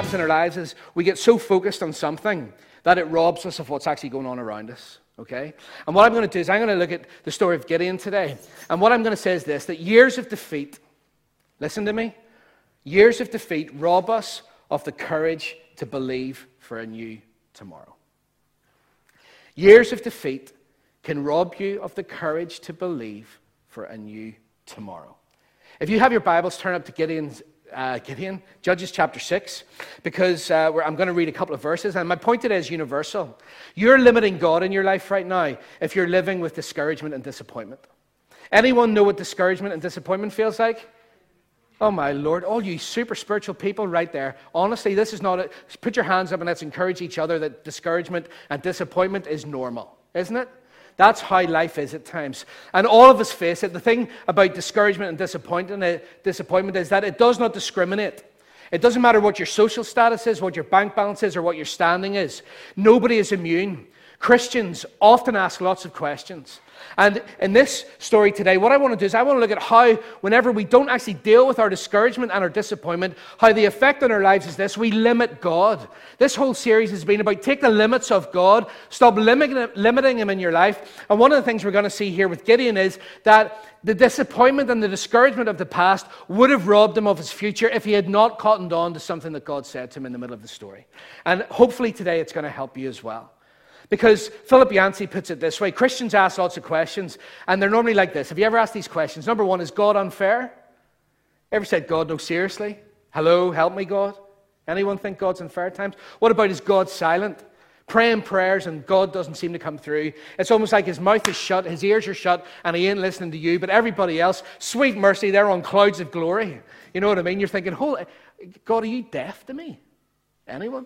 happens in our lives is we get so focused on something that it robs us of what's actually going on around us. Okay? And what I'm going to do is I'm going to look at the story of Gideon today. And what I'm going to say is this, that years of defeat, listen to me, years of defeat rob us of the courage to believe for a new tomorrow. Years of defeat can rob you of the courage to believe for a new tomorrow. If you have your Bibles, turn up to Gideon, Judges chapter 6, because I'm going to read a couple of verses, and my point today is universal. You're limiting God in your life right now if you're living with discouragement and disappointment. Anyone know what discouragement and disappointment feels like? Oh my Lord, all you super spiritual people right there. Honestly, this is not it. Put your hands up and let's encourage each other that discouragement and disappointment is normal, isn't it? That's how life is at times. And all of us face it. The thing about discouragement and disappointment is that it does not discriminate. It doesn't matter what your social status is, what your bank balance is, or what your standing is. Nobody is immune. Christians often ask lots of questions. And in this story today, what I want to do is I want to look at how, whenever we don't actually deal with our discouragement and our disappointment, how the effect on our lives is this: we limit God. This whole series has been about take the limits of God, stop limiting Him in your life. And one of the things we're going to see here with Gideon is that the disappointment and the discouragement of the past would have robbed him of his future if he had not cottoned on to something that God said to him in the middle of the story. And hopefully today it's going to help you as well. Because Philip Yancey puts it this way: Christians ask lots of questions, and they're normally like this. Have you ever asked these questions? Number one, is God unfair? Ever said, God, no, seriously? Hello, help me, God? Anyone think God's unfair at times? What about, is God silent? Praying prayers and God doesn't seem to come through. It's almost like his mouth is shut, his ears are shut, and he ain't listening to you, but everybody else, sweet mercy, they're on clouds of glory. You know what I mean? You're thinking, God, are you deaf to me? Anyone?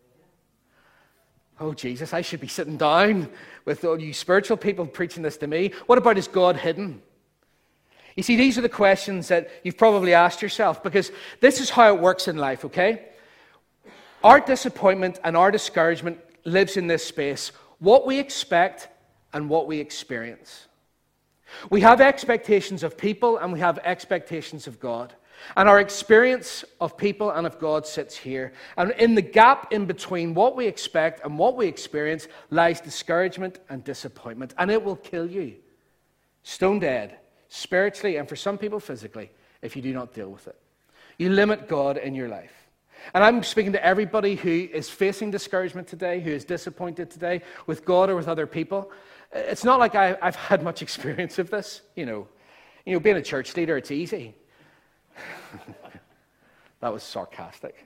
Oh, Jesus, I should be sitting down with all you spiritual people preaching this to me. What about, is God hidden? You see, these are the questions that you've probably asked yourself, because this is how it works in life, okay? Our disappointment and our discouragement lives in this space: what we expect and what we experience. We have expectations of people and we have expectations of God. And our experience of people and of God sits here. And in the gap in between what we expect and what we experience lies discouragement and disappointment. And it will kill you, stone dead, spiritually and for some people physically, if you do not deal with it. You limit God in your life. And I'm speaking to everybody who is facing discouragement today, who is disappointed today with God or with other people. It's not like I've had much experience of this. You know, being a church leader, it's easy. That was sarcastic.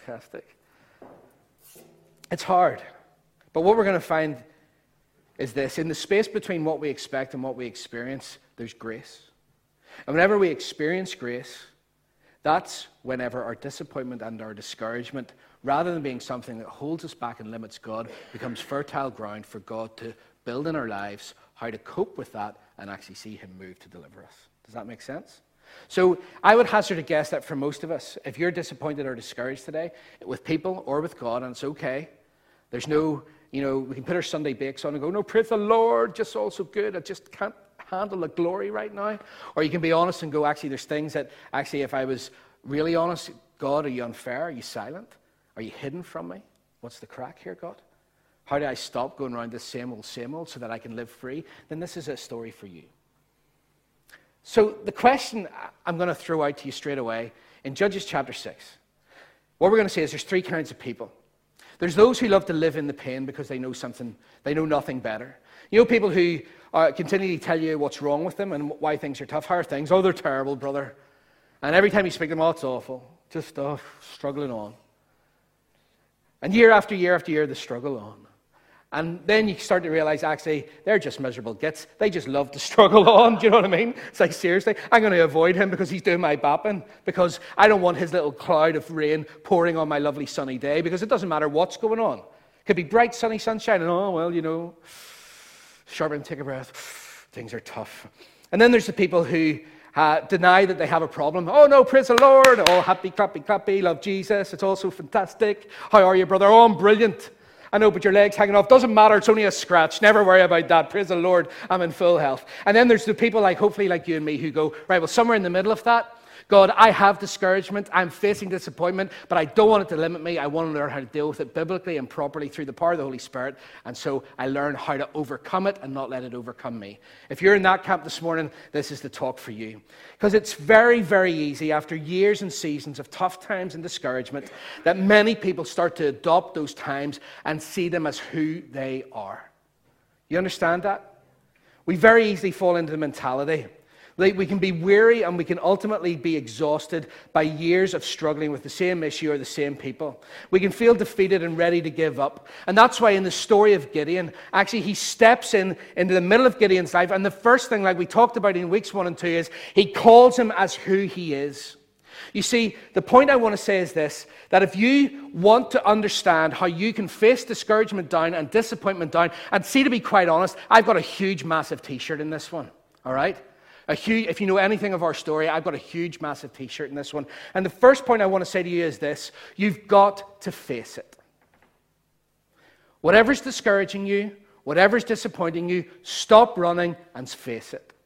It's hard. But what we're going to find is this: in the space between what we expect and what we experience, there's grace. And whenever we experience grace, that's whenever our disappointment and our discouragement, rather than being something that holds us back and limits God, becomes fertile ground for God to build in our lives how to cope with that and actually see Him move to deliver us. Does that make sense? So I would hazard a guess that for most of us, if you're disappointed or discouraged today with people or with God, and it's okay, there's no, we can put our Sunday bakes on and go, no, praise the Lord, just all so good, I just can't handle the glory right now. Or you can be honest and go, actually, there's things that, actually, if I was really honest, God, are you unfair? Are you silent? Are you hidden from me? What's the crack here, God? How do I stop going around this same old so that I can live free? Then this is a story for you. So the question I'm going to throw out to you straight away, in Judges chapter 6, what we're going to say is there's three kinds of people. There's those who love to live in the pain because they know nothing better. You know, people who continually tell you what's wrong with them and why things are tough. How are things? Oh, they're terrible, brother. And every time you speak to them, oh, it's awful. Just struggling on. And year after year after year, they struggle on. And then you start to realize, actually, they're just miserable gits. They just love to struggle on. Do you know what I mean? It's like, seriously, I'm going to avoid him because he's doing my bapping, because I don't want his little cloud of rain pouring on my lovely sunny day, because it doesn't matter what's going on. It could be bright, sunny sunshine, and sharpen, take a breath. Things are tough. And then there's the people who deny that they have a problem. Oh, no, praise the Lord. Oh, happy, clappy, love Jesus. It's all so fantastic. How are you, brother? Oh, I'm brilliant. I know, but your leg's hanging off. Doesn't matter, it's only a scratch. Never worry about that. Praise the Lord, I'm in full health. And then there's the people hopefully like you and me, who go, right, well, somewhere in the middle of that, God, I have discouragement. I'm facing disappointment, but I don't want it to limit me. I want to learn how to deal with it biblically and properly through the power of the Holy Spirit. And so I learn how to overcome it and not let it overcome me. If you're in that camp this morning, this is the talk for you. Because it's very, very easy after years and seasons of tough times and discouragement that many people start to adopt those times and see them as who they are. You understand that? We very easily fall into the mentality. Like we can be weary and we can ultimately be exhausted by years of struggling with the same issue or the same people. We can feel defeated and ready to give up. And that's why in the story of Gideon, actually he steps into the middle of Gideon's life. And the first thing, like we talked about in weeks 1 and 2, is he calls him as who he is. You see, the point I want to say is this, that if you want to understand how you can face discouragement down and disappointment down, and see, to be quite honest, I've got a huge, massive t-shirt in this one, all right? If you know anything of our story, I've got a huge, massive t-shirt in this one. And the first point I want to say to you is this: you've got to face it. Whatever's discouraging you, whatever's disappointing you, stop running and face it.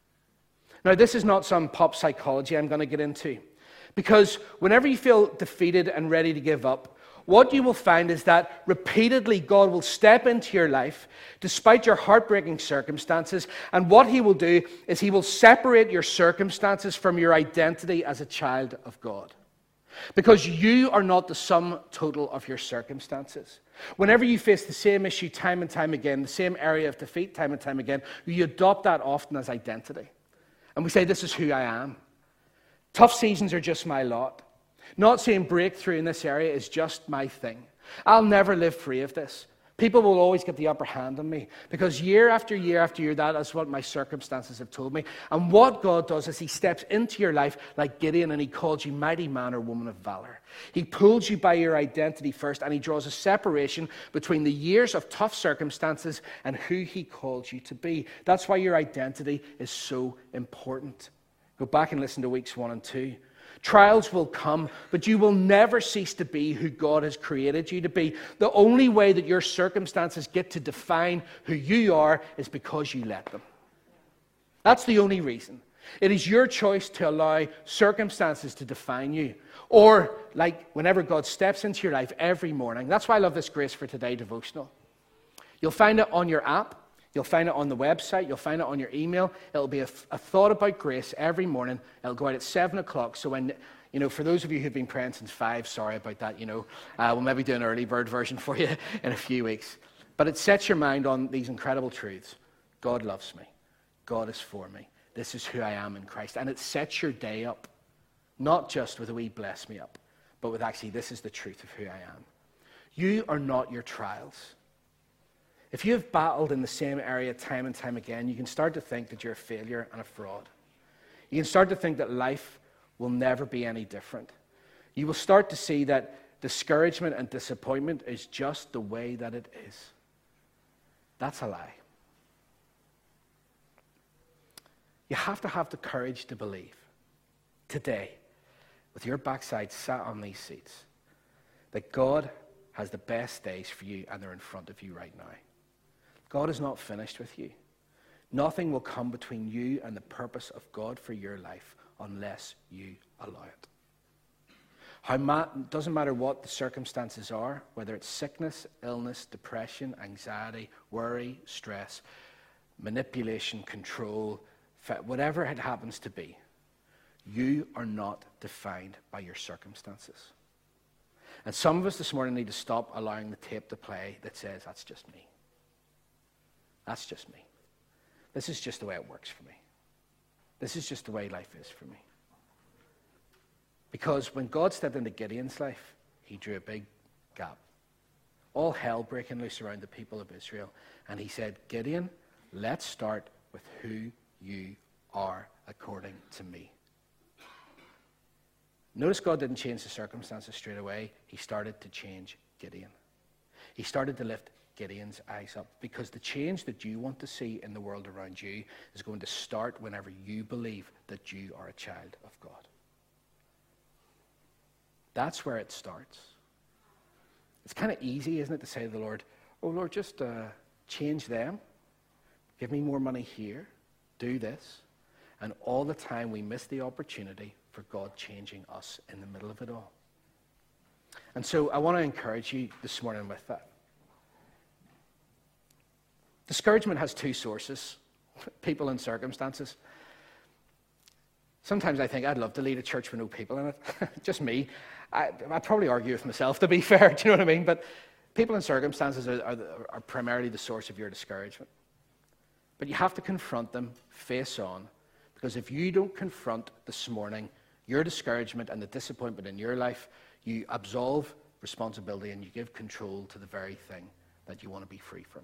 Now, this is not some pop psychology I'm going to get into. Because whenever you feel defeated and ready to give up, what you will find is that repeatedly God will step into your life despite your heartbreaking circumstances, and what he will do is he will separate your circumstances from your identity as a child of God. Because you are not the sum total of your circumstances. Whenever you face the same issue time and time again, the same area of defeat time and time again, you adopt that often as identity. And we say, this is who I am. Tough seasons are just my lot. Not seeing breakthrough in this area is just my thing. I'll never live free of this. People will always get the upper hand on me because year after year after year, that is what my circumstances have told me. And what God does is he steps into your life like Gideon and he calls you mighty man or woman of valor. He pulls you by your identity first and he draws a separation between the years of tough circumstances and who he called you to be. That's why your identity is so important. Go back and listen to weeks 1 and 2. Trials will come, but you will never cease to be who God has created you to be. The only way that your circumstances get to define who you are is because you let them. That's the only reason. It is your choice to allow circumstances to define you. Or, like, whenever God steps into your life every morning. That's why I love this Grace for Today devotional. You'll find it on your app. You'll find it on the website. You'll find it on your email. It'll be a thought about grace every morning. It'll go out at 7 o'clock. So when, for those of you who've been praying since 5, sorry about that, we'll maybe do an early bird version for you in a few weeks. But it sets your mind on these incredible truths. God loves me. God is for me. This is who I am in Christ. And it sets your day up, not just with a wee bless me up, but with actually this is the truth of who I am. You are not your trials. If you have battled in the same area time and time again, you can start to think that you're a failure and a fraud. You can start to think that life will never be any different. You will start to see that discouragement and disappointment is just the way that it is. That's a lie. You have to have the courage to believe today, with your backside sat on these seats, that God has the best days for you and they're in front of you right now. God is not finished with you. Nothing will come between you and the purpose of God for your life unless you allow it. Doesn't matter what the circumstances are, whether it's sickness, illness, depression, anxiety, worry, stress, manipulation, control, whatever it happens to be, you are not defined by your circumstances. And some of us this morning need to stop allowing the tape to play that says, that's just me. That's just me. This is just the way it works for me. This is just the way life is for me. Because when God stepped into Gideon's life, he drew a big gap. All hell breaking loose around the people of Israel. And he said, Gideon, let's start with who you are according to me. Notice God didn't change the circumstances straight away. He started to change Gideon. He started to lift Gideon's eyes up, because the change that you want to see in the world around you is going to start whenever you believe that you are a child of God. That's where it starts. It's kind of easy, isn't it, to say to the Lord, oh Lord, just change them, give me more money here, do this, and all the time we miss the opportunity for God changing us in the middle of it all. And so I want to encourage you this morning with that. Discouragement has two sources, people and circumstances. Sometimes I think I'd love to lead a church with no people in it. Just me. I'd probably argue with myself, to be fair. Do you know what I mean? But people and circumstances are primarily the source of your discouragement. But you have to confront them face on. Because if you don't confront this morning your discouragement and the disappointment in your life, you absolve responsibility and you give control to the very thing that you want to be free from.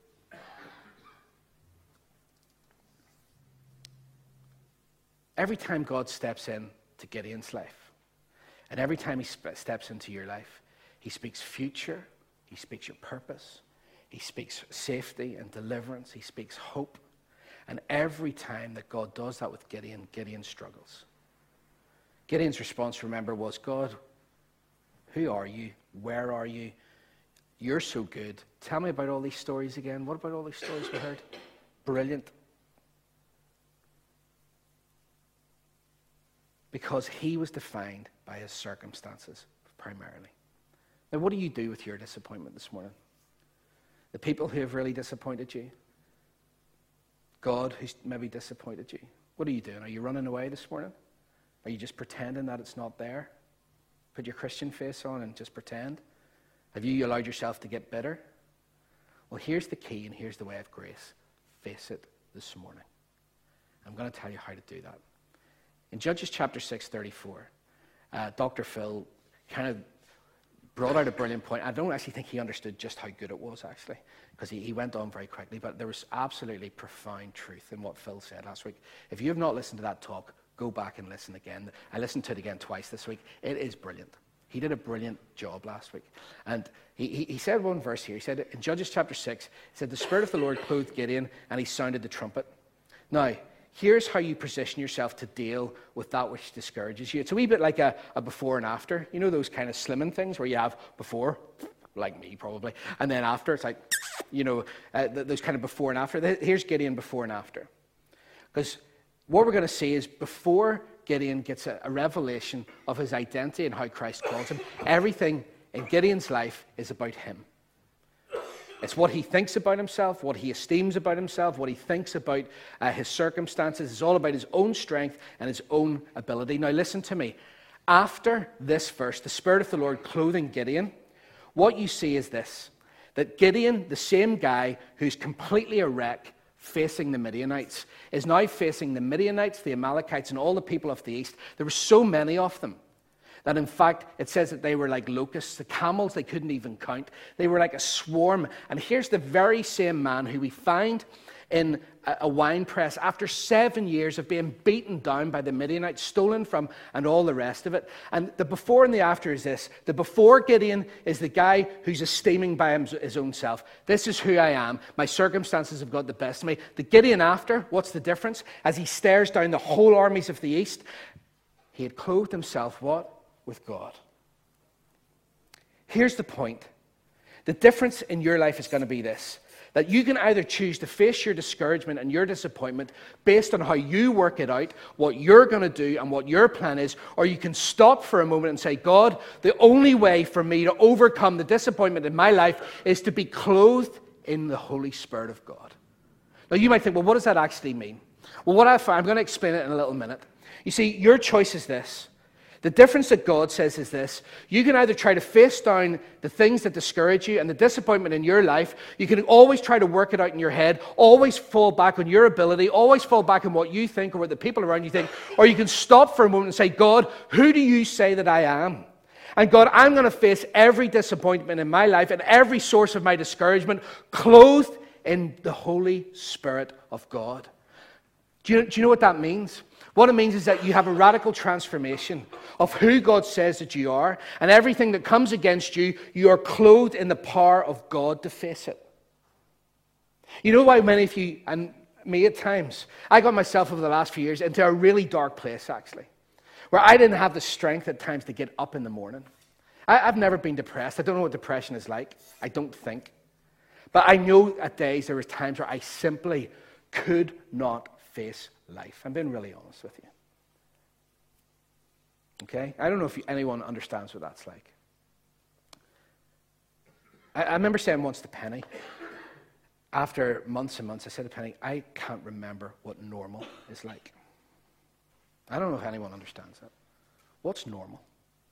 Every time God steps in to Gideon's life, and every time he steps into your life, he speaks future, he speaks your purpose, he speaks safety and deliverance, he speaks hope. And every time that God does that with Gideon, Gideon struggles. Gideon's response, remember, was, God, who are you? Where are you? You're so good. Tell me about all these stories again. What about all these stories we heard? Brilliant. Because he was defined by his circumstances primarily. Now, what do you do with your disappointment this morning? The people who have really disappointed you? God who's maybe disappointed you? What are you doing? Are you running away this morning? Are you just pretending that it's not there? Put your Christian face on and just pretend? Have you allowed yourself to get bitter? Well, here's the key and here's the way of grace. Face it this morning. I'm going to tell you how to do that. In Judges chapter 6:34, Dr. Phil kind of brought out a brilliant point. I don't actually think he understood just how good it was, actually, because he went on very quickly. But there was absolutely profound truth in what Phil said last week. If you have not listened to that talk, go back and listen again. I listened to it again twice this week. It is brilliant. He did a brilliant job last week. And he said one verse here. He said in Judges chapter 6, he said, the Spirit of the Lord clothed Gideon, and he sounded the trumpet. Now, here's how you position yourself to deal with that which discourages you. It's a wee bit like a before and after. You know those kind of slimming things where you have before, like me probably, and then after. It's like, those kind of before and after. Here's Gideon before and after. Because what we're going to see is before Gideon gets a revelation of his identity and how Christ calls him, everything in Gideon's life is about him. It's what he thinks about himself, what he esteems about himself, what he thinks about his circumstances. It's all about his own strength and his own ability. Now listen to me. After this verse, the Spirit of the Lord clothing Gideon, what you see is this, that Gideon, the same guy who's completely a wreck facing the Midianites, is now facing the Midianites, the Amalekites, and all the people of the east. There were so many of them that in fact it says that they were like locusts. The camels they couldn't even count. They were like a swarm. And here's the very same man who we find in a wine press after 7 years of being beaten down by the Midianites, stolen from, and all the rest of it. And the before and the after is this. The before Gideon is the guy who's esteeming by his own self. This is who I am. My circumstances have got the best of me. The Gideon after, what's the difference? As he stares down the whole armies of the east, he had clothed himself, what? With God. Here's the point. The difference in your life is going to be this, that you can either choose to face your discouragement and your disappointment based on how you work it out, what you're going to do and what your plan is, or you can stop for a moment and say, God, the only way for me to overcome the disappointment in my life is to be clothed in the Holy Spirit of God. Now you might think, well, what does that actually mean? Well, what I find, I'm going to explain it in a little minute. You see, your choice is this. The difference that God says is this. You can either try to face down the things that discourage you and the disappointment in your life. You can always try to work it out in your head, always fall back on your ability, always fall back on what you think or what the people around you think. Or you can stop for a moment and say, God, who do you say that I am? And God, I'm going to face every disappointment in my life and every source of my discouragement clothed in the Holy Spirit of God. Do you know what that means? What it means is that you have a radical transformation of who God says that you are, and everything that comes against you, you are clothed in the power of God to face it. You know why many of you, and me at times, I got myself over the last few years into a really dark place, actually, where I didn't have the strength at times to get up in the morning. I've never been depressed. I don't know what depression is like. I don't think. But I know at days there were times where I simply could not face life. I'm being really honest with you. Okay? I don't know if anyone understands what that's like. I remember saying once to Penny, after months and months, I said to Penny, I can't remember what normal is like. I don't know if anyone understands that. What's normal?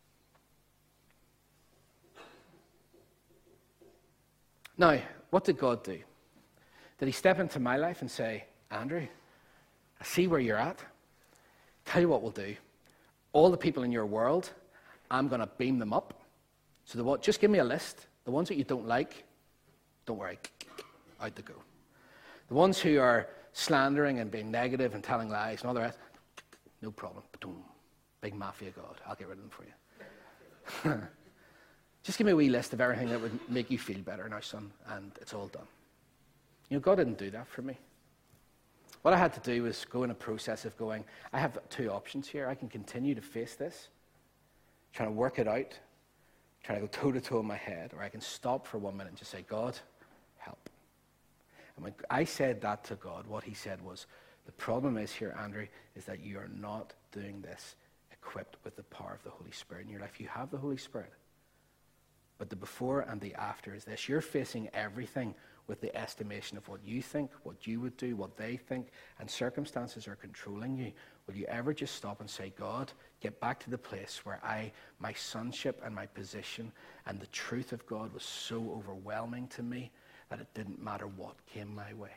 Now, what did God do? Did he step into my life and say, Andrew, I see where you're at. Tell you what we'll do. All the people in your world, I'm going to beam them up. So just give me a list. The ones that you don't like, don't worry, out they go. The ones who are slandering and being negative and telling lies and all the rest, no problem. Big mafia God, I'll get rid of them for you. Just give me a wee list of everything that would make you feel better now, son, and it's all done. You know, God didn't do that for me. What I had to do was go in a process of going, I have two options here. I can continue to face this, trying to work it out, trying to go toe-to-toe in my head, or I can stop for 1 minute and just say, God, help. And when I said that to God, what he said was, the problem is here, Andrew, is that you are not doing this equipped with the power of the Holy Spirit in your life. You have the Holy Spirit. But the before and the after is this. You're facing everything with the estimation of what you think, what you would do, what they think, and circumstances are controlling you. Will you ever just stop and say, God, get back to the place where my sonship and my position and the truth of God was so overwhelming to me that it didn't matter what came my way?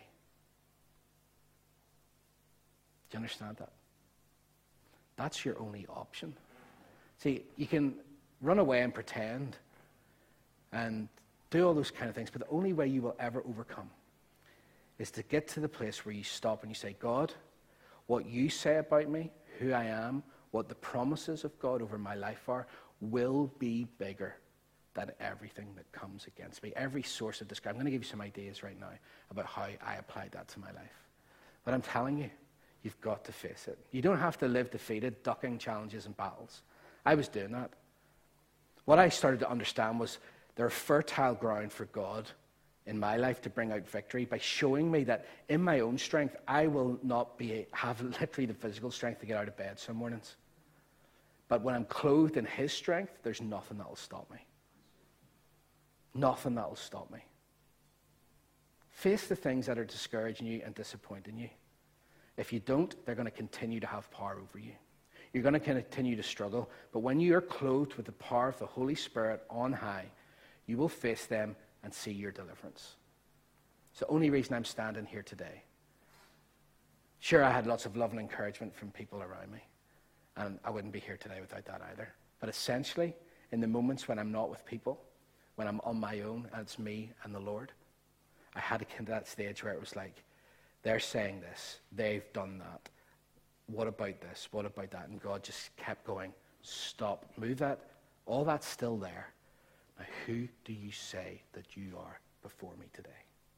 Do you understand that? That's your only option. See, you can run away and pretend and do all those kind of things, but the only way you will ever overcome is to get to the place where you stop and you say, God, what you say about me, who I am, what the promises of God over my life are, will be bigger than everything that comes against me. Every source of discouragement. I'm going to give you some ideas right now about how I applied that to my life. But I'm telling you, you've got to face it. You don't have to live defeated, ducking challenges and battles. I was doing that. What I started to understand was there are fertile ground for God in my life to bring out victory by showing me that in my own strength, I will not have literally the physical strength to get out of bed some mornings. But when I'm clothed in his strength, there's nothing that will stop me. Nothing that will stop me. Face the things that are discouraging you and disappointing you. If you don't, they're going to continue to have power over you. You're going to continue to struggle. But when you are clothed with the power of the Holy Spirit on high, you will face them and see your deliverance. It's the only reason I'm standing here today. Sure, I had lots of love and encouragement from people around me, and I wouldn't be here today without that either. But essentially, in the moments when I'm not with people, when I'm on my own and it's me and the Lord, I had to get to that stage where it was like, they're saying this, they've done that. What about this? What about that? And God just kept going, stop, move that. All that's still there. Now, who do you say that you are before me today?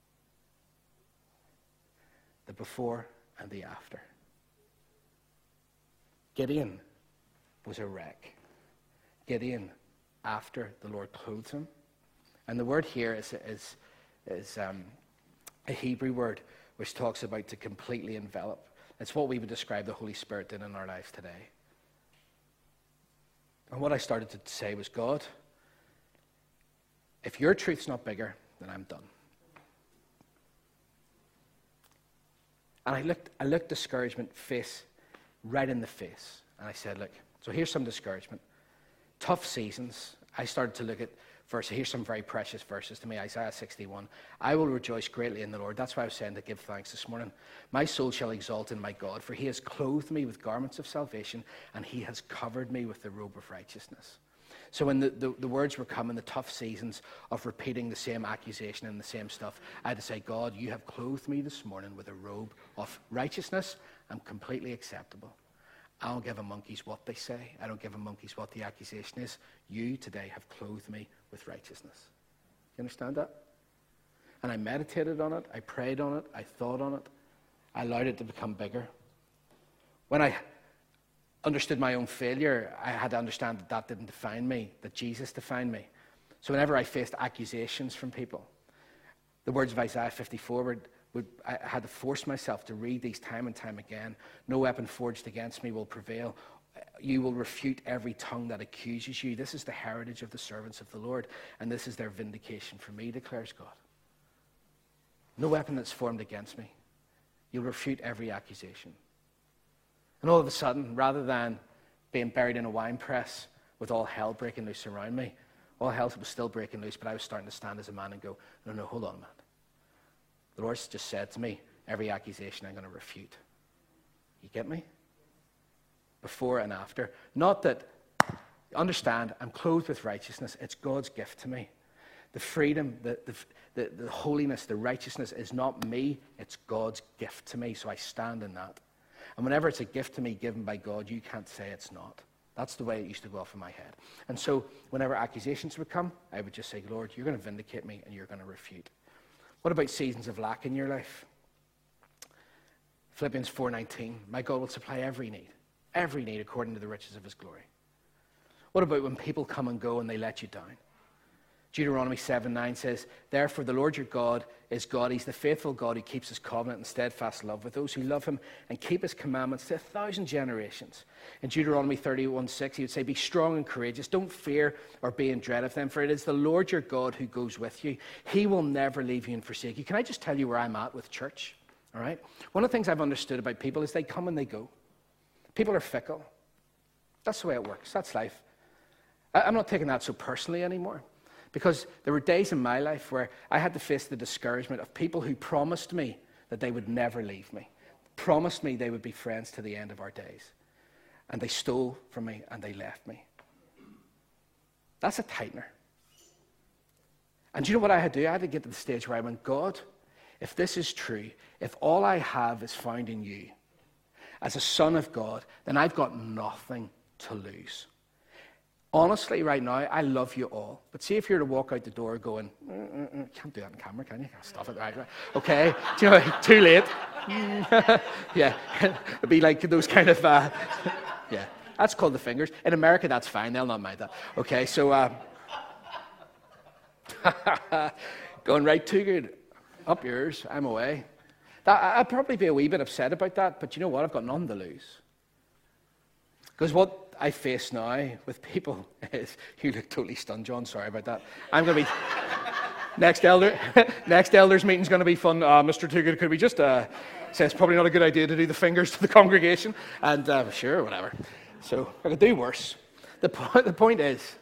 The before and the after. Gideon was a wreck. Gideon, after the Lord clothed him. And the word here is a Hebrew word which talks about to completely envelop. It's what we would describe the Holy Spirit did in our lives today. And what I started to say was, God, if your truth's not bigger, then I'm done. And I looked discouragement right in the face. And I said, look, so here's some discouragement. Tough seasons. I started to look at verses. Here's some very precious verses to me. Isaiah 61. I will rejoice greatly in the Lord. That's why I was saying to give thanks this morning. My soul shall exalt in my God, for he has clothed me with garments of salvation, and he has covered me with the robe of righteousness. So when the words were coming, the tough seasons of repeating the same accusation and the same stuff, I had to say, God, you have clothed me this morning with a robe of righteousness. I'm completely acceptable. I don't give a monkey's what they say. I don't give a monkey's what the accusation is. You today have clothed me with righteousness. You understand that? And I meditated on it. I prayed on it. I thought on it. I allowed it to become bigger. When I understood my own failure, I had to understand that that didn't define me, that Jesus defined me. So whenever I faced accusations from people, the words of Isaiah 54 I had to force myself to read these time and time again. No weapon forged against me will prevail. you will refute every tongue that accuses you. This is the heritage of the servants of the Lord, and this is their vindication for me, declares God. No weapon that's formed against me. You'll refute every accusation. And all of a sudden, rather than being buried in a wine press with all hell breaking loose around me, all hell was still breaking loose, but I was starting to stand as a man and go, no, hold on, man. The Lord's just said to me, every accusation I'm going to refute. You get me? Before and after. Not that, understand, I'm clothed with righteousness. It's God's gift to me. The freedom, the holiness, the righteousness is not me. It's God's gift to me, so I stand in that. And whenever it's a gift to me given by God, you can't say it's not. That's the way it used to go off in my head. And so whenever accusations would come, I would just say, Lord, you're going to vindicate me and you're going to refute. What about seasons of lack in your life? Philippians 4:19, my God will supply every need according to the riches of his glory. What about when people come and go and they let you down? Deuteronomy 7:9 says, therefore the Lord your God is God. He's the faithful God who keeps his covenant and steadfast love with those who love him and keep his commandments to 1,000 generations. In Deuteronomy 31:6, he would say, be strong and courageous. Don't fear or be in dread of them, for it is the Lord your God who goes with you. He will never leave you and forsake you. Can I just tell you where I'm at with church? All right? One of the things I've understood about people is they come and they go. People are fickle. That's the way it works. That's life. I'm not taking that so personally anymore. Because there were days in my life where I had to face the discouragement of people who promised me that they would never leave me, promised me they would be friends to the end of our days. And they stole from me and they left me. That's a tightener. And do you know what I had to do? I had to get to the stage where I went, God, if this is true, if all I have is found in you, as a son of God, then I've got nothing to lose. Honestly, right now, I love you all. But see if you're to walk out the door going, can't do that on camera, can you? Stop it, right? Okay. Do you know, too late. Yeah. It'd be like those kind of, yeah. That's called the fingers. In America, that's fine. They'll not mind that. Okay, so, going right too good. Up yours, I'm away. I'd probably be a wee bit upset about that, but you know what? I've got none to lose. Because what I face now with people is, you look totally stunned, John. Sorry about that. I'm going to be next elders meeting's going to be fun. Mr. Toogood, could we just say it's probably not a good idea to do the fingers to the congregation? And sure, whatever. So I could do worse. The point is,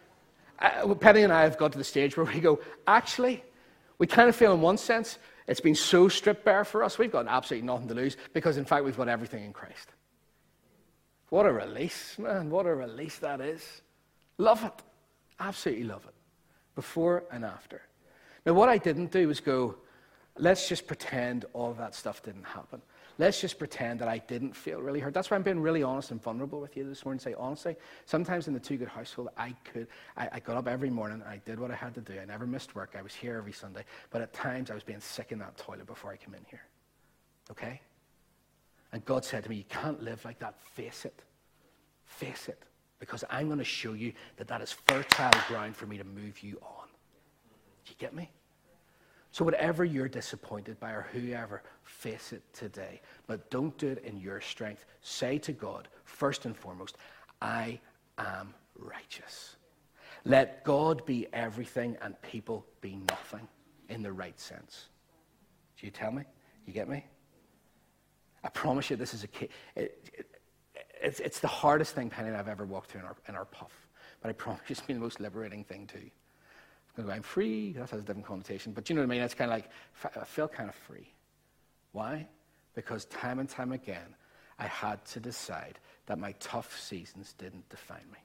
Penny and I have got to the stage where we go, actually, we kind of feel in one sense it's been so stripped bare for us. We've got absolutely nothing to lose because, in fact, we've got everything in Christ. What a release, man. What a release that is. Love it. Absolutely love it. Before and after. Now, what I didn't do was go, let's just pretend all of that stuff didn't happen. Let's just pretend that I didn't feel really hurt. That's why I'm being really honest and vulnerable with you this morning. Say, honestly, sometimes in the Too Good household, I got up every morning and I did what I had to do. I never missed work. I was here every Sunday. But at times, I was being sick in that toilet before I came in here. Okay? And God said to me, you can't live like that. Face it. Face it. Because I'm going to show you that that is fertile ground for me to move you on. Do you get me? So whatever you're disappointed by or whoever, face it today. But don't do it in your strength. Say to God, first and foremost, I am righteous. Let God be everything and people be nothing in the right sense. Do you tell me? You get me? I promise you this is a key. It's the hardest thing Penny and I have ever walked through in our puff. But I promise you it's been the most liberating thing too. I'm free. That has a different connotation. But you know what I mean? It's kind of like, I feel kind of free. Why? Because time and time again, I had to decide that my tough seasons didn't define me.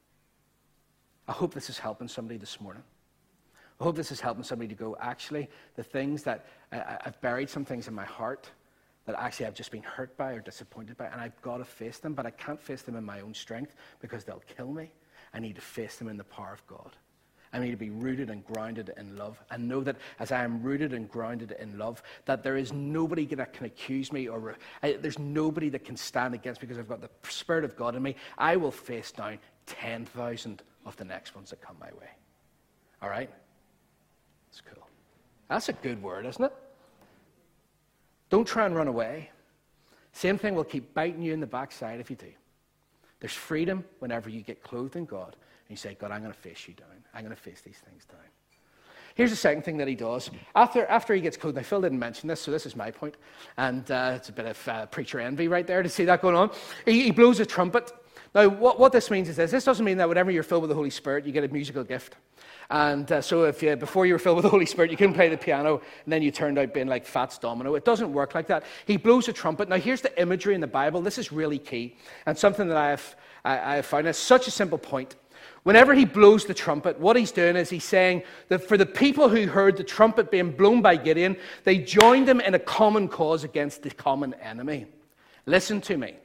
I hope this is helping somebody this morning. I hope this is helping somebody to go, actually, the things that, I've buried some things in my heart that actually I've just been hurt by or disappointed by, and I've got to face them, but I can't face them in my own strength because they'll kill me. I need to face them in the power of God. I need to be rooted and grounded in love and know that as I am rooted and grounded in love, that there is nobody that can accuse me or there's nobody that can stand against me because I've got the Spirit of God in me. I will face down 10,000 of the next ones that come my way. All right? That's cool. That's a good word, isn't it? Don't try and run away. Same thing will keep biting you in the backside if you do. There's freedom whenever you get clothed in God and you say, God, I'm going to face you down. I'm going to face these things down. Here's the second thing that he does. After he gets clothed, now Phil didn't mention this, so this is my point, and it's a bit of preacher envy right there to see that going on. He blows a trumpet. Now, what this means is this. This doesn't mean that whenever you're filled with the Holy Spirit, you get a musical gift. And so if before you were filled with the Holy Spirit, you couldn't play the piano, and then you turned out being like Fats Domino. It doesn't work like that. He blows a trumpet. Now, here's the imagery in the Bible. This is really key, and something that I have found. It's such a simple point. Whenever he blows the trumpet, what he's doing is he's saying that for the people who heard the trumpet being blown by Gideon, they joined him in a common cause against the common enemy. Listen to me.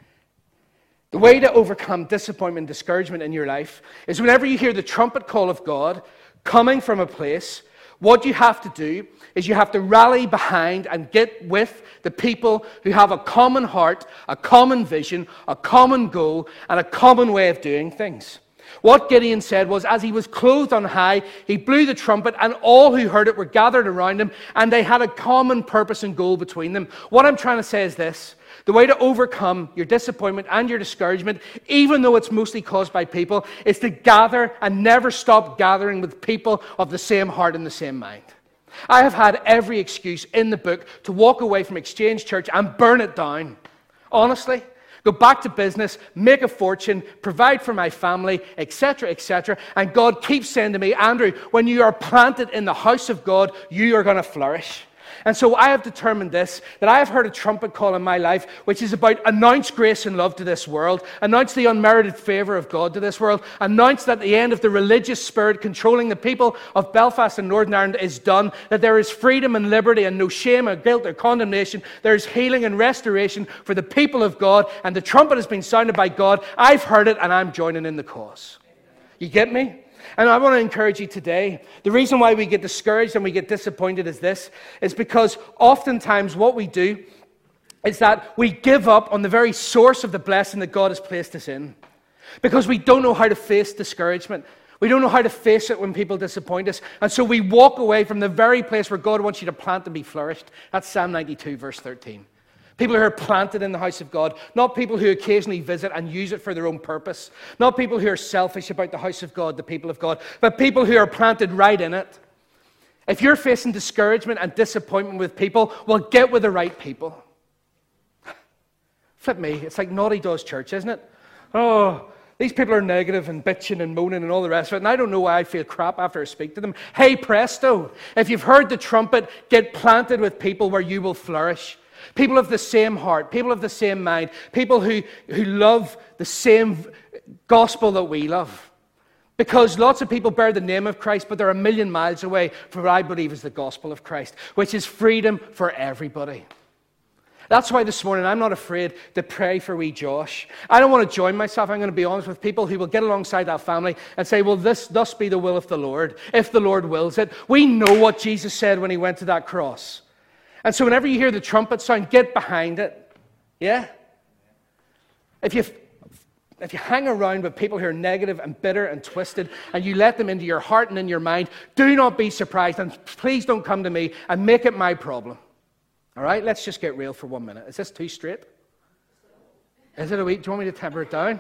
The way to overcome disappointment and discouragement in your life is whenever you hear the trumpet call of God coming from a place, what you have to do is you have to rally behind and get with the people who have a common heart, a common vision, a common goal, and a common way of doing things. What Gideon said was, as he was clothed on high, he blew the trumpet, and all who heard it were gathered around him, and they had a common purpose and goal between them. What I'm trying to say is this. The way to overcome your disappointment and your discouragement, even though it's mostly caused by people, is to gather and never stop gathering with people of the same heart and the same mind. I have had every excuse in the book to walk away from Exchange Church and burn it down. Honestly. Go back to business, make a fortune, provide for my family, etc., etc. And God keeps saying to me, Andrew, when you are planted in the house of God, you are going to flourish. And so I have determined this, that I have heard a trumpet call in my life, which is about announce grace and love to this world, announce the unmerited favor of God to this world, announce that the end of the religious spirit controlling the people of Belfast and Northern Ireland is done, that there is freedom and liberty and no shame or guilt or condemnation. There is healing and restoration for the people of God, and the trumpet has been sounded by God. I've heard it, and I'm joining in the cause. You get me? And I want to encourage you today, the reason why we get discouraged and we get disappointed is this, is because oftentimes what we do is that we give up on the very source of the blessing that God has placed us in. Because we don't know how to face discouragement. We don't know how to face it when people disappoint us. And so we walk away from the very place where God wants you to plant and be flourished. That's Psalm 92, verse 13. People who are planted in the house of God, not people who occasionally visit and use it for their own purpose, not people who are selfish about the house of God, the people of God, but people who are planted right in it. If you're facing discouragement and disappointment with people, well, get with the right people. Flip me, it's like Naughty Does Church, isn't it? Oh, these people are negative and bitching and moaning and all the rest of it, and I don't know why I feel crap after I speak to them. Hey, presto, if you've heard the trumpet, get planted with people where you will flourish. People of the same heart, people of the same mind, people who love the same gospel that we love. Because lots of people bear the name of Christ, but they're a million miles away from what I believe is the gospel of Christ, which is freedom for everybody. That's why this morning I'm not afraid to pray for wee Josh. I don't want to join myself. I'm going to be honest with people who will get alongside that family and say, well, this thus be the will of the Lord, if the Lord wills it. We know what Jesus said when he went to that cross. And so whenever you hear the trumpet sound, get behind it. Yeah? If you hang around with people who are negative and bitter and twisted, and you let them into your heart and in your mind, do not be surprised, and please don't come to me and make it my problem. All right? Let's just get real for 1 minute. Is this too straight? Is it a week? Do you want me to temper it down?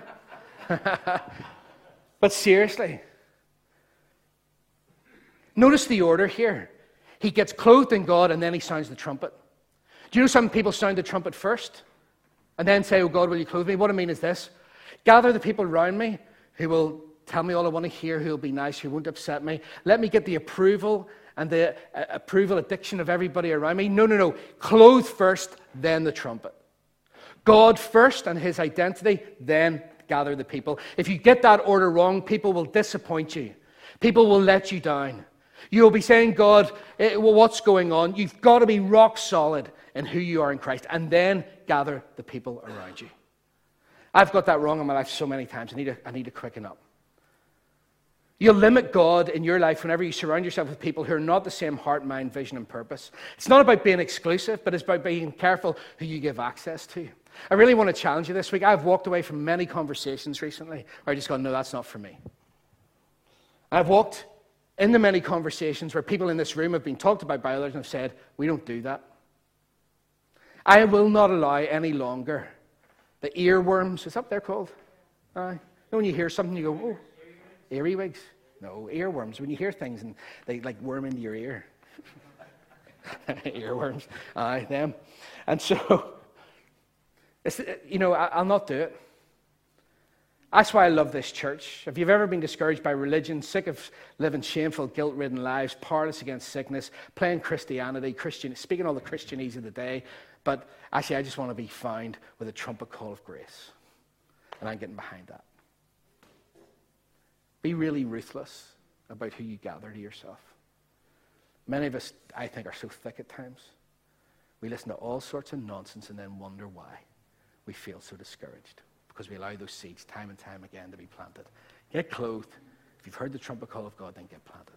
But seriously. Notice the order here. He gets clothed in God, and then he sounds the trumpet. Do you know some people sound the trumpet first, and then say, oh God, will you clothe me? What I mean is this. Gather the people around me who will tell me all I want to hear, who will be nice, who won't upset me. Let me get the approval and the approval addiction of everybody around me. No. Clothe first, then the trumpet. God first and his identity, then gather the people. If you get that order wrong, people will disappoint you. People will let you down. You'll be saying, God, well, what's going on? You've got to be rock solid in who you are in Christ, and then gather the people around you. I've got that wrong in my life so many times. I need to quicken up. You'll limit God in your life whenever you surround yourself with people who are not the same heart, mind, vision, and purpose. It's not about being exclusive, but it's about being careful who you give access to. I really want to challenge you this week. I've walked away from many conversations recently where I just go, no, that's not for me. I've walked in the many conversations where people in this room have been talked about by others and have said, we don't do that. I will not allow any longer the earworms, is that what they're called? Aye. When you hear something, you go, oh, earwigs. No, earworms. When you hear things and they like worm into your ear. Earworms. Aye, them. And so, I'll not do it. That's why I love this church. If you've ever been discouraged by religion, sick of living shameful, guilt-ridden lives, powerless against sickness, playing Christianity, speaking all the Christianese of the day, but actually I just want to be found with a trumpet call of grace. And I'm getting behind that. Be really ruthless about who you gather to yourself. Many of us, I think, are so thick at times. We listen to all sorts of nonsense and then wonder why we feel so discouraged. Because we allow those seeds time and time again to be planted. Get clothed. If you've heard the trumpet call of God, then get planted.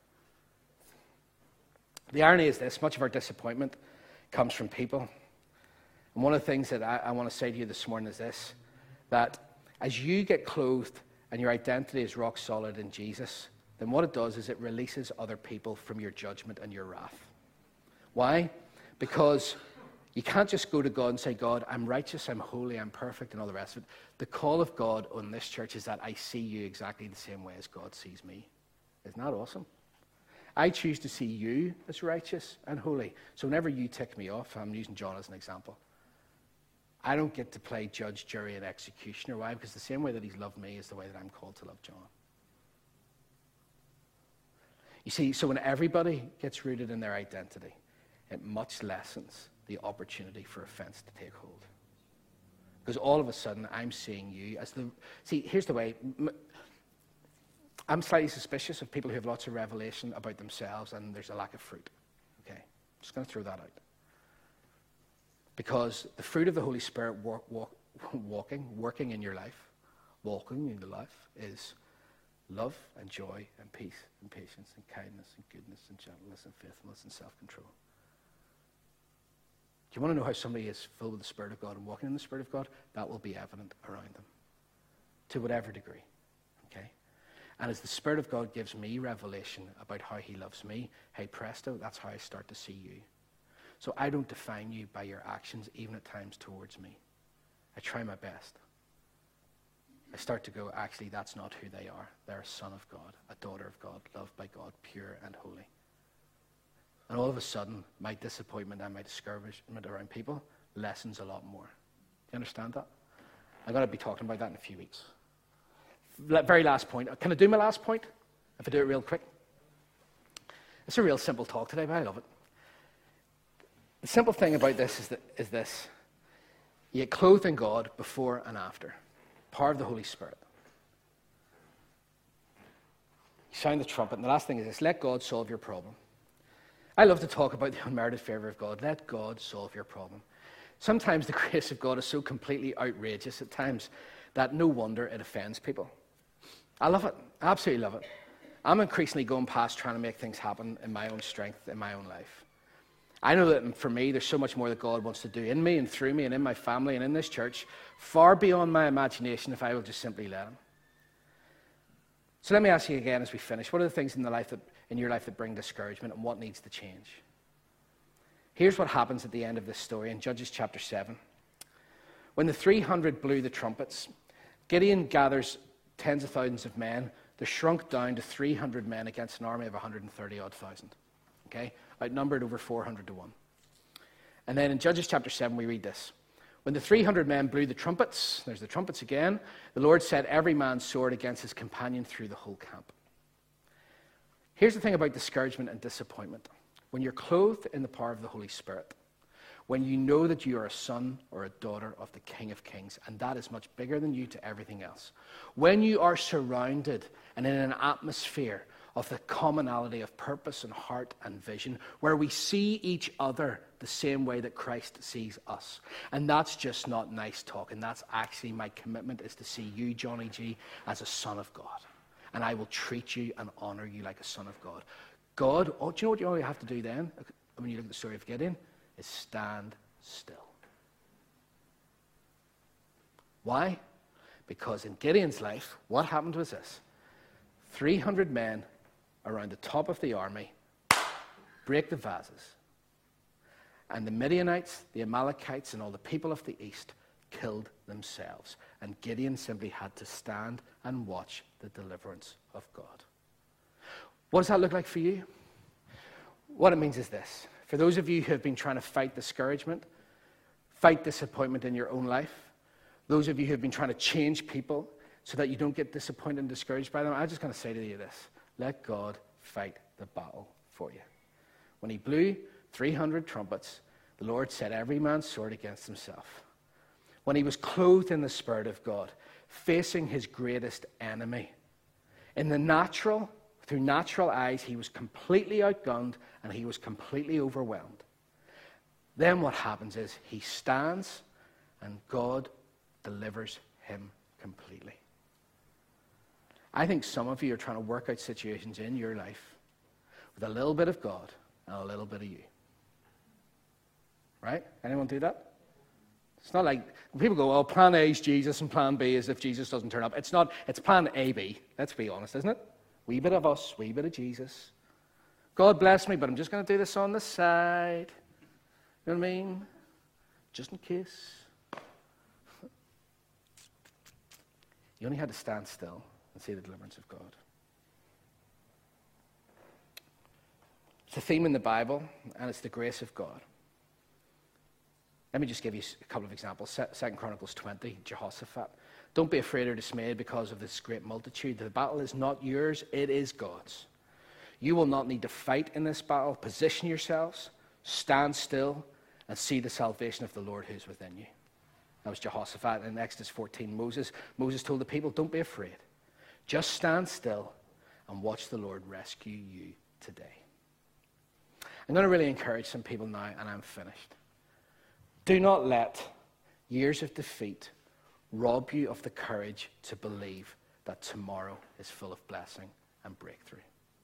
The irony is this: much of our disappointment comes from people. And one of the things that I want to say to you this morning is this: that as you get clothed and your identity is rock solid in Jesus, then what it does is it releases other people from your judgment and your wrath. Why? Because you can't just go to God and say, God, I'm righteous, I'm holy, I'm perfect, and all the rest of it. The call of God on this church is that I see you exactly the same way as God sees me. Isn't that awesome? I choose to see you as righteous and holy. So whenever you tick me off, I'm using John as an example, I don't get to play judge, jury, and executioner. Why? Because the same way that he's loved me is the way that I'm called to love John. You see, so when everybody gets rooted in their identity, it much lessens the opportunity for offense to take hold. Because all of a sudden, I'm seeing you as the... See, here's the way. I'm slightly suspicious of people who have lots of revelation about themselves and there's a lack of fruit. Okay? I'm just going to throw that out. Because the fruit of the Holy Spirit working in your life, walking in your life, is love and joy and peace and patience and kindness and goodness and gentleness and faithfulness and self-control. Do you want to know how somebody is filled with the Spirit of God and walking in the Spirit of God? That will be evident around them, to whatever degree. Okay? And as the Spirit of God gives me revelation about how he loves me, hey presto, that's how I start to see you. So I don't define you by your actions, even at times towards me. I try my best. I start to go, actually, that's not who they are. They're a son of God, a daughter of God, loved by God, pure and holy. And all of a sudden, my disappointment and my discouragement around people lessens a lot more. Do you understand that? I'm going to be talking about that in a few weeks. Very last point. Can I do my last point? If I do it real quick. It's a real simple talk today, but I love it. The simple thing about this is this. You get clothed in God before and after. Power of the Holy Spirit. You sound the trumpet, and the last thing is this: let God solve your problem. I love to talk about the unmerited favor of God. Let God solve your problem. Sometimes the grace of God is so completely outrageous at times that no wonder it offends people. I love it. I absolutely love it. I'm increasingly going past trying to make things happen in my own strength, in my own life. I know that for me, there's so much more that God wants to do in me and through me and in my family and in this church, far beyond my imagination if I will just simply let him. So let me ask you again as we finish, what are the things in your life that bring discouragement, and what needs to change? Here's what happens at the end of this story in Judges chapter 7. When the 300 blew the trumpets, Gideon gathers tens of thousands of men. They're shrunk down to 300 men against an army of 130-odd thousand. Okay? Outnumbered over 400 to 1. And then in Judges chapter 7, we read this. When the 300 men blew the trumpets, there's the trumpets again, the Lord set every man's sword against his companion through the whole camp. Here's the thing about discouragement and disappointment. When you're clothed in the power of the Holy Spirit, when you know that you are a son or a daughter of the King of Kings, and that is much bigger than you to everything else, when you are surrounded and in an atmosphere of the commonality of purpose and heart and vision, where we see each other the same way that Christ sees us. And that's just not nice talk, and that's actually my commitment, is to see you, Johnny G, as a son of God. And I will treat you and honor you like a son of God. God, do you know what you only have to do then, when you look at the story of Gideon, is stand still. Why? Because in Gideon's life, what happened was this. 300 men around the top of the army break the vases. And the Midianites, the Amalekites, and all the people of the east killed themselves. And Gideon simply had to stand and watch the deliverance of God. What does that look like for you? What it means is this. For those of you who have been trying to fight discouragement, fight disappointment in your own life, those of you who have been trying to change people so that you don't get disappointed and discouraged by them, I'm just going to say to you this. Let God fight the battle for you. When he blew 300 trumpets, the Lord set every man's sword against himself. When he was clothed in the Spirit of God, facing his greatest enemy, in the natural, through natural eyes, he was completely outgunned and he was completely overwhelmed. Then what happens is he stands and God delivers him completely. I think some of you are trying to work out situations in your life with a little bit of God and a little bit of you. Right? Anyone do that? It's not like people go, oh, plan A is Jesus and plan B is if Jesus doesn't turn up. It's not. It's plan A, B. Let's be honest, isn't it? Wee bit of us, wee bit of Jesus. God bless me, but I'm just going to do this on the side. You know what I mean? Just in case. You only had to stand still and see the deliverance of God. It's a theme in the Bible, and it's the grace of God. Let me just give you a couple of examples. 2 Chronicles 20, Jehoshaphat. Don't be afraid or dismayed because of this great multitude. The battle is not yours, it is God's. You will not need to fight in this battle. Position yourselves, stand still, and see the salvation of the Lord who is within you. That was Jehoshaphat. In Exodus 14, Moses told the people, don't be afraid. Just stand still and watch the Lord rescue you today. I'm going to really encourage some people now, and I'm finished. Do not let years of defeat rob you of the courage to believe that tomorrow is full of blessing and breakthrough.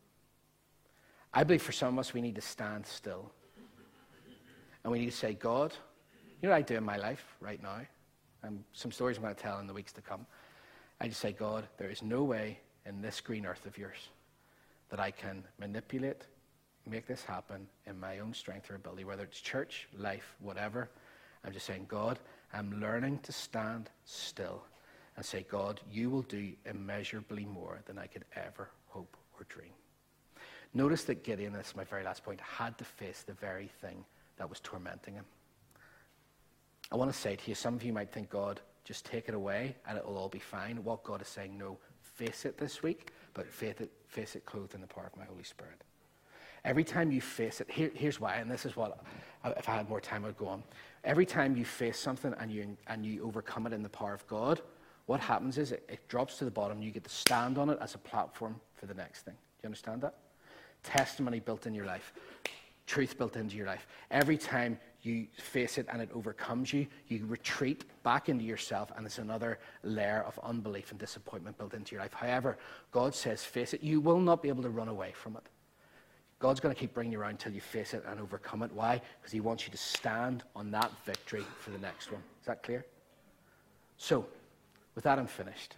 I believe for some of us, we need to stand still. And we need to say, God, you know what I do in my life right now? And some stories I'm going to tell in the weeks to come. I just say, God, there is no way in this green earth of yours that I can manipulate, make this happen in my own strength or ability, whether it's church, life, whatever. I'm just saying, God, I'm learning to stand still and say, God, you will do immeasurably more than I could ever hope or dream. Notice that Gideon, this is my very last point, had to face the very thing that was tormenting him. I want to say to you, some of you might think, God, just take it away and it will all be fine. What God is saying, no, face it this week, but face it clothed in the power of my Holy Spirit. Every time you face it, here's why, and this is what, if I had more time, I would go on. Every time you face something and you overcome it in the power of God, what happens is it drops to the bottom. You get to stand on it as a platform for the next thing. Do you understand that? Testimony built in your life. Truth built into your life. Every time you face it and it overcomes you, you retreat back into yourself, and there's another layer of unbelief and disappointment built into your life. However, God says, face it. You will not be able to run away from it. God's going to keep bringing you around until you face it and overcome it. Why? Because he wants you to stand on that victory for the next one. Is that clear? So, with that, I'm finished.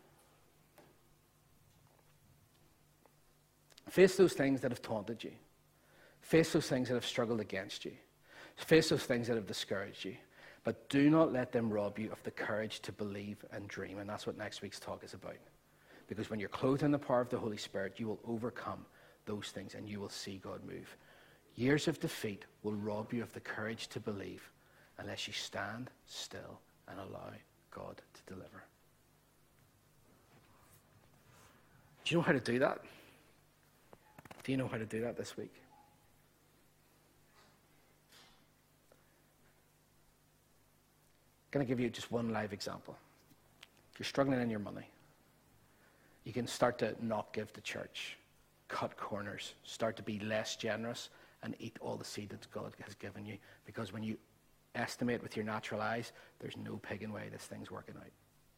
Face those things that have taunted you. Face those things that have struggled against you. Face those things that have discouraged you. But do not let them rob you of the courage to believe and dream. And that's what next week's talk is about. Because when you're clothed in the power of the Holy Spirit, you will overcome those things and you will see God move. Years of defeat will rob you of the courage to believe unless you stand still and allow God to deliver. Do you know how to do that? Do you know how to do that this week? I'm going to give you just one live example. If you're struggling in your money, you can start to not give to church, cut corners, start to be less generous, and eat all the seed that God has given you. Because when you estimate with your natural eyes, there's no pigging way this thing's working out.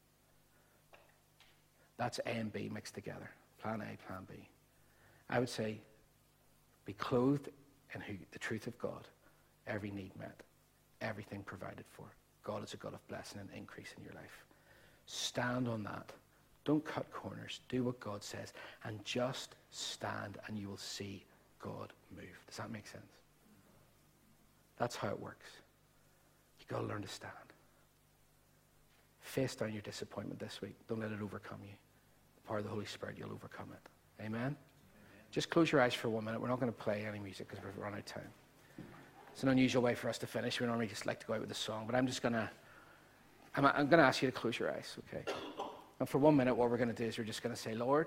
That's A and B mixed together. Plan A, plan B. I would say be clothed in the truth of God. Every need met. Everything provided for. God is a God of blessing and increase in your life. Stand on that. Don't cut corners. Do what God says. And just stand and you will see God move. Does that make sense? That's how it works. You've got to learn to stand. face down your disappointment this week. Don't let it overcome you. The power of the Holy Spirit, you'll overcome it. Amen? Just close your eyes for 1 minute. We're not going to play any music because we've run out of time. It's an unusual way for us to finish. We normally just like to go out with a song, but I'm going to ask you to close your eyes, okay? And for 1 minute, what we're going to do is we're just going to say, Lord,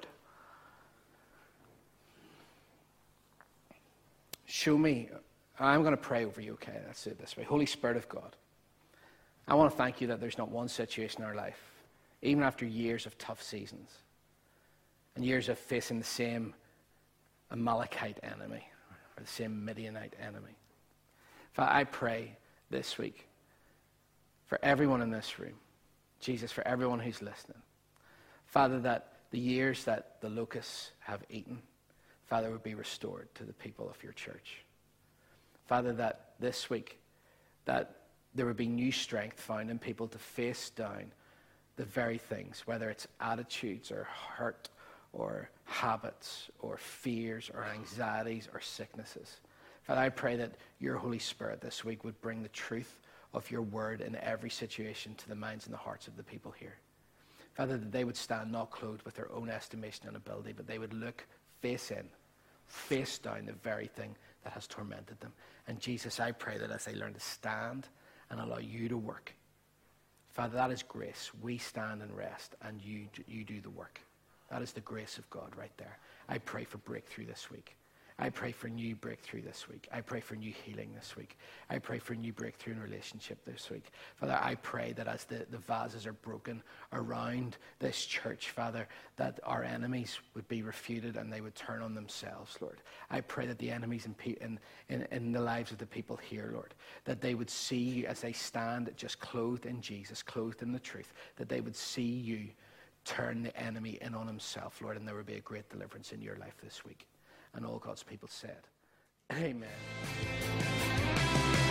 show me. I'm going to pray over you, okay? Let's say it this way. Holy Spirit of God, I want to thank you that there's not one situation in our life, even after years of tough seasons and years of facing the same Amalekite enemy or the same Midianite enemy. Father, I pray this week for everyone in this room, Jesus, for everyone who's listening, Father, that the years that the locusts have eaten, Father, would be restored to the people of your church. Father, that this week, that there would be new strength found in people to face down the very things, whether it's attitudes or hurt or habits or fears or anxieties or sicknesses. Father, I pray that your Holy Spirit this week would bring the truth of your word in every situation to the minds and the hearts of the people here. Father, that they would stand not clothed with their own estimation and ability, but they would look face down the very thing that has tormented them. And Jesus, I pray that as they learn to stand and allow you to work, Father, that is grace. We stand and rest, and you do the work. That is the grace of God right there. I pray for breakthrough this week. I pray for new breakthrough this week. I pray for new healing this week. I pray for new breakthrough in relationship this week. Father, I pray that as the vases are broken around this church, Father, that our enemies would be refuted and they would turn on themselves, Lord. I pray that the enemies in the lives of the people here, Lord, that they would see you as they stand just clothed in Jesus, clothed in the truth, that they would see you turn the enemy in on himself, Lord, and there would be a great deliverance in your life this week. And all God's people said, Amen.